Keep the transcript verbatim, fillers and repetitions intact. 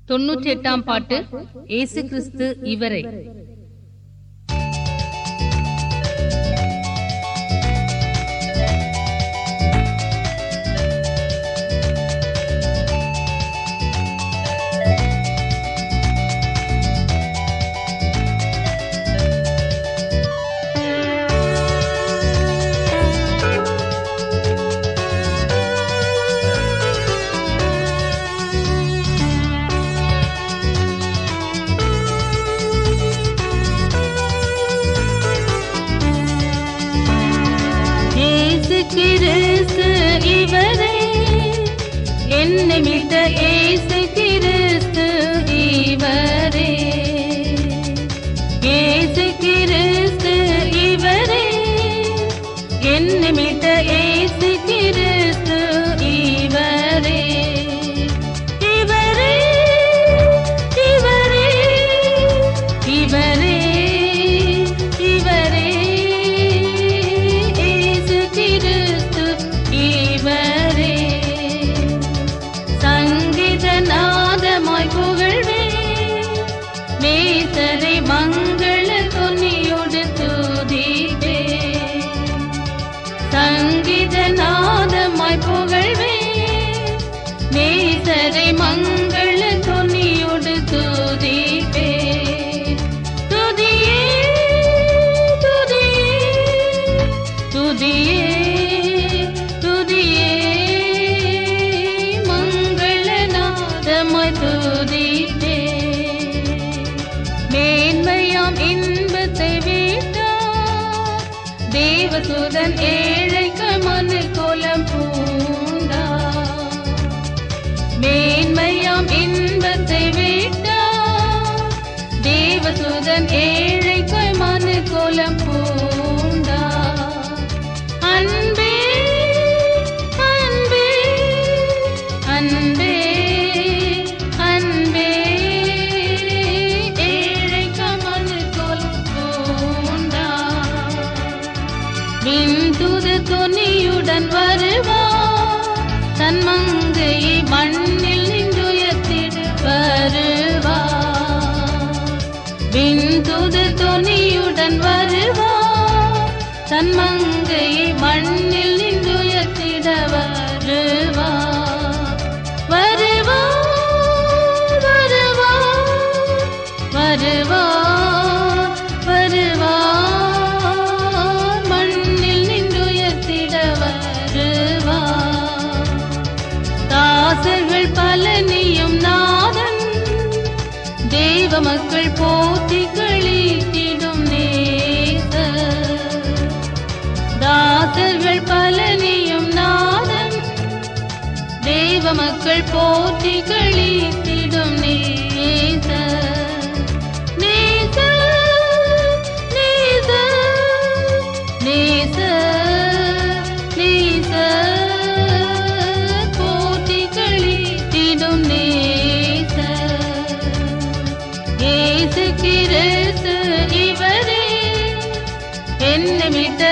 தொன்னூற்றி எட்டாம் பாட்டு. இயேசு கிறிஸ்து இவரே. கிறிஸ்து இவரே, என்னை மீட்ட இயேசு கிறிஸ்து இவரே. இயேசு கிறிஸ்து இவரே, என்னை மீட்ட இயேசு கிறிஸ்து இவரே. இவரே இவரே இவரே இவரே சங்கீதநாதமாய் புகழ்வே, நேசரை மங்கள தொனியோடு துதிப்பே. சங்கீதநாதமாய் புகழ்வே, நேசரை மங்கள தொனியோடு துதிப்பே. துதியே துதியே துதியே துதியே துதிப்பே. மேன்மையாம் இன்பத்தை விட்டார், தேவதூதன் ஏழைக்கு மனு கோலம் பூண்டார். மேன்மையாம் இன்பத்தை விட்டார், தேவதூதன் ஏழைக்கு மனு கோலம் பூண்டார். அன்பே அன்பே அன்பே விண்தூது தொனியுடன் வருவார், தன் மங்கையை மண்ணில் நின்றுயர்த்திட வருவார். விண்தூது தொனியுடன் வருவார், தன் மங்கையை மண்ணில் நின்றுயர்த்திட வருவார். வருவார் வருவார் வருவார் வருவார், தாசர்கள் பலனியும் நாதன், தேவ மக்கள் போற்றி களித்திடும் நேசர். தாசர்கள் பலனியும் நாதன், தேவ மக்கள் போற்றி களித்திடும் நேசர். நேசர் நேசர் நேசர் நேசர் இயேசு கிறிஸ்து இவரே, என்னை மீட்ட